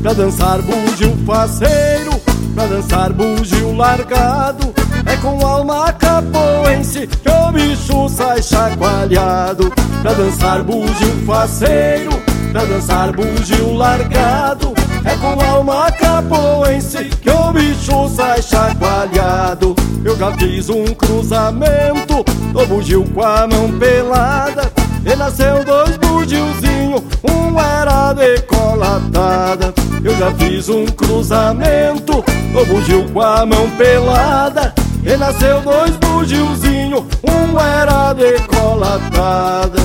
Pra dançar bugio faceiro, pra dançar bugio largado, é com alma capoense que o bicho sai chacoalhado. Pra dançar bugio faceiro, pra dançar bugio largado, é com alma capoense que o bicho sai chacoalhado. Eu já fiz um cruzamento do bugio com a mão pelada, e nasceu dois bugiozinhos, um era decolatada. Eu já fiz um cruzamento do bugio com a mão pelada, e nasceu dois bugiozinhos, um era decolatada.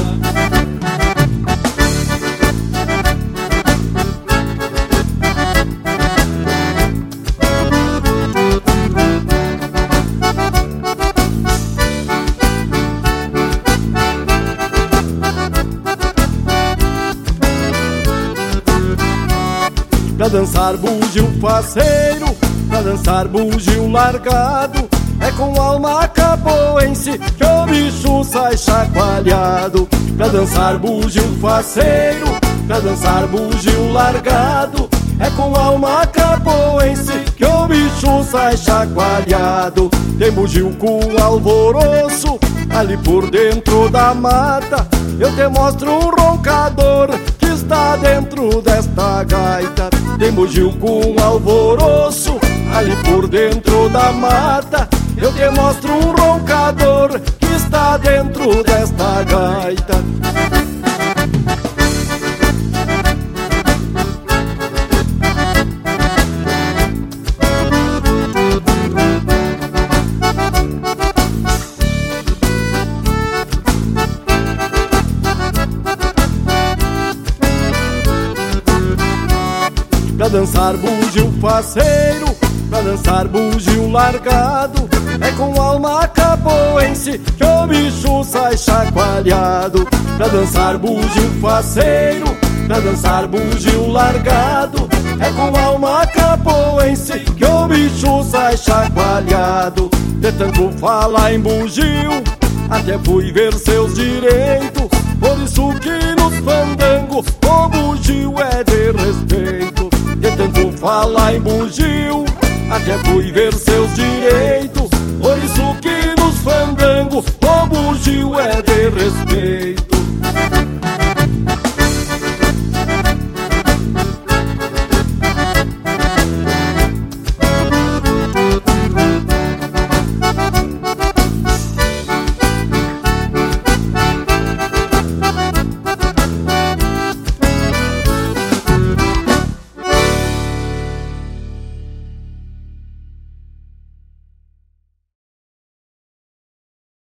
Pra dançar bugio faceiro, pra dançar bugio largado, é com alma capoense que o bicho sai chacoalhado. Pra dançar bugio faceiro, pra dançar bugio largado, é com alma capoense que o bicho sai chacoalhado. Tem bugio com alvoroço ali por dentro da mata, eu te mostro um roncador que está dentro desta gaita. Tem bugio com alvoroço ali por dentro da mata, eu te mostro um roncador que está dentro desta gaita. Pra dançar bugio faceiro, pra dançar bugio largado, é com alma capoense que o bicho sai chacoalhado. Pra dançar bugio faceiro, pra dançar bugio largado, é com alma capoense que o bicho sai chacoalhado. De tanto falar em bugio, até fui ver seus direitos, por isso que nos fandangos o bugio é de respeito. De tanto falar em bugio, até fui ver seus direitos, por isso que nos fandangos o bugio é de respeito.